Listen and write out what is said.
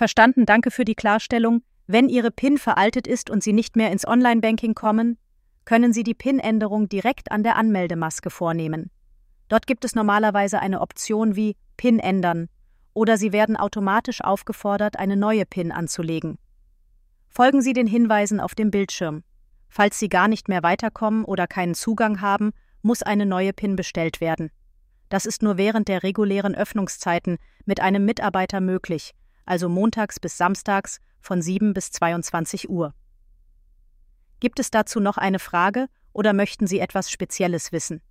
Verstanden, danke für die Klarstellung. Wenn Ihre PIN veraltet ist und Sie nicht mehr ins Online-Banking kommen, können Sie die PIN-Änderung direkt an der Anmeldemaske vornehmen. Dort gibt es normalerweise eine Option wie PIN ändern oder Sie werden automatisch aufgefordert, eine neue PIN anzulegen. Folgen Sie den Hinweisen auf dem Bildschirm. Falls Sie gar nicht mehr weiterkommen oder keinen Zugang haben, muss eine neue PIN bestellt werden. Das ist nur während der regulären Öffnungszeiten mit einem Mitarbeiter möglich, also montags bis samstags von 7 bis 22 Uhr. Gibt es dazu noch eine Frage oder möchten Sie etwas Spezielles wissen?